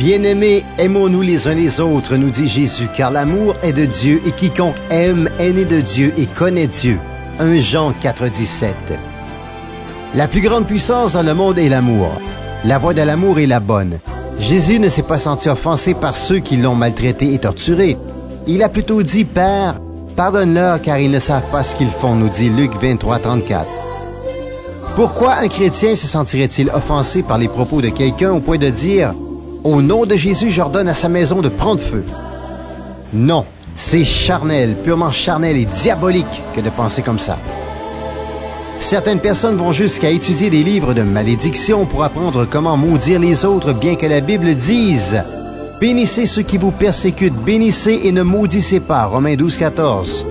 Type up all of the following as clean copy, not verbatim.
Bien-aimés, aimons-nous les uns les autres, nous dit Jésus, car l'amour est de Dieu et quiconque aime est né de Dieu et connaît Dieu. 1 Jean 4,17. La plus grande puissance dans le monde est l'amour. La voie de l'amour est la bonne. Jésus ne s'est pas senti offensé par ceux qui l'ont maltraité et torturé. Il a plutôt dit, Père, pardonne-leur car ils ne savent pas ce qu'ils font, nous dit Luc 23,34. Pourquoi un chrétien se sentirait-il offensé par les propos de quelqu'un au point de dire « Au nom de Jésus, j'ordonne à sa maison de prendre feu ». Non, c'est charnel, purement charnel et diabolique que de penser comme ça. Certaines personnes vont jusqu'à étudier des livres de malédiction pour apprendre comment maudire les autres, bien que la Bible dise « Bénissez ceux qui vous persécutent, bénissez et ne maudissez pas » Romains 12,14.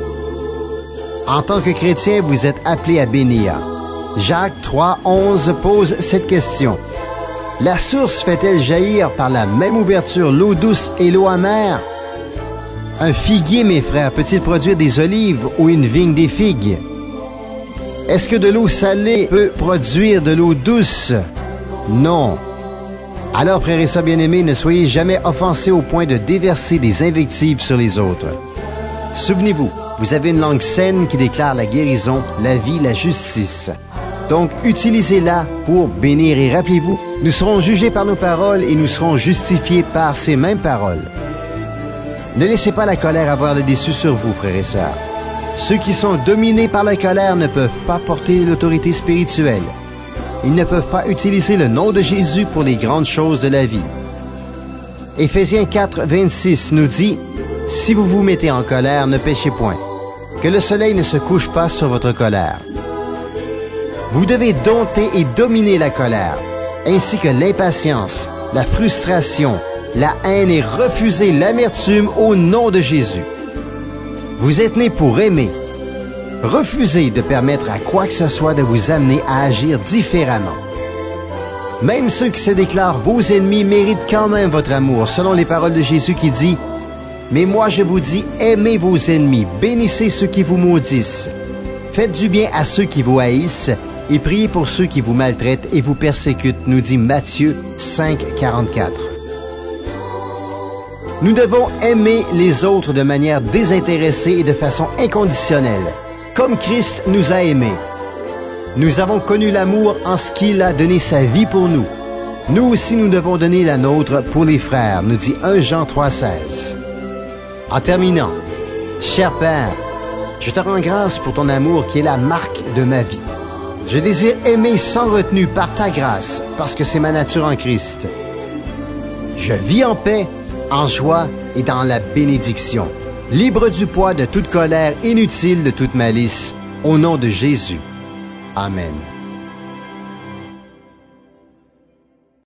En tant que chrétien, vous êtes appelé à bénir. Jacques 3,11 pose cette question. La source fait-elle jaillir par la même ouverture l'eau douce et l'eau amère? Un figuier, mes frères, peut-il produire des olives ou une vigne des figues? Est-ce que de l'eau salée peut produire de l'eau douce? Non. Alors, frères et sœurs bien-aimés, ne soyez jamais offensés au point de déverser des invectives sur les autres. Souvenez-vous, vous avez une langue saine qui déclare la guérison, la vie, la justice. Donc, utilisez-la pour bénir et rappelez-vous, nous serons jugés par nos paroles et nous serons justifiés par ces mêmes paroles. Ne laissez pas la colère avoir le dessus sur vous, frères et sœurs. Ceux qui sont dominés par la colère ne peuvent pas porter l'autorité spirituelle. Ils ne peuvent pas utiliser le nom de Jésus pour les grandes choses de la vie. Éphésiens 4,26 nous dit « Si vous vous mettez en colère, ne péchez point. Que le soleil ne se couche pas sur votre colère. » Vous devez dompter et dominer la colère, ainsi que l'impatience, la frustration, la haine et refuser l'amertume au nom de Jésus. Vous êtes nés pour aimer. Refusez de permettre à quoi que ce soit de vous amener à agir différemment. Même ceux qui se déclarent vos ennemis méritent quand même votre amour, selon les paroles de Jésus qui dit « Mais moi je vous dis, aimez vos ennemis, bénissez ceux qui vous maudissent. Faites du bien à ceux qui vous haïssent, et priez pour ceux qui vous maltraitent et vous persécutent, nous dit Matthieu 5,44. Nous devons aimer les autres de manière désintéressée et de façon inconditionnelle, comme Christ nous a aimés. Nous avons connu l'amour en ce qu'il a donné sa vie pour nous. Nous aussi, nous devons donner la nôtre pour les frères, nous dit 1 Jean 3,16. En terminant, cher Père, je te rends grâce pour ton amour qui est la marque de ma vie. Je désire aimer sans retenue par ta grâce, parce que c'est ma nature en Christ. Je vis en paix, en joie et dans la bénédiction, libre du poids de toute colère, inutile de toute malice, au nom de Jésus. Amen.